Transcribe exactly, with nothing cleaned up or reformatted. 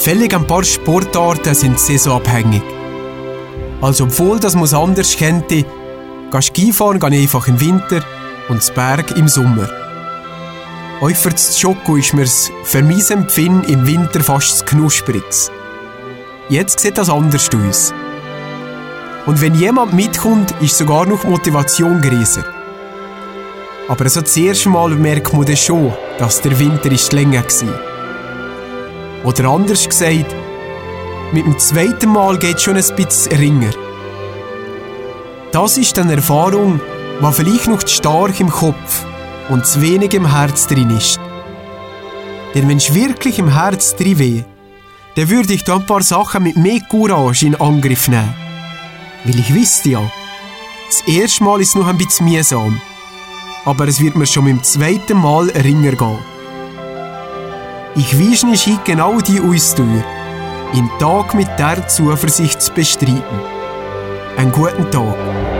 Völlig ein paar Sportarten sind saisonabhängig. Also obwohl das man es anders kennt, Skifahren gehe ich einfach im Winter und das Berg im Sommer. Auch für das Schoko ist mir's für mein Empfinden im Winter fast zu knusprig. Jetzt sieht das anders aus. Und wenn jemand mitkommt, ist sogar noch Motivation größer. Aber so das erste Mal merkt man dann schon, dass der Winter ist länger war. Oder anders gesagt, mit dem zweiten Mal geht es schon ein bisschen ringer. Das ist eine Erfahrung, die vielleicht noch zu stark im Kopf und zu wenig im Herz drin ist. Denn wenn es wirklich im Herz drin wäre, dann würde ich da ein paar Sachen mit mehr Courage in Angriff nehmen. Weil ich wüsste ja, das erste Mal ist noch ein bisschen mühsam, aber es wird mir schon mit dem zweiten Mal ringer gehen. Ich wünsche euch heute genau die Ausdauer, im Tag mit der Zuversicht zu bestreiten. Einen guten Tag.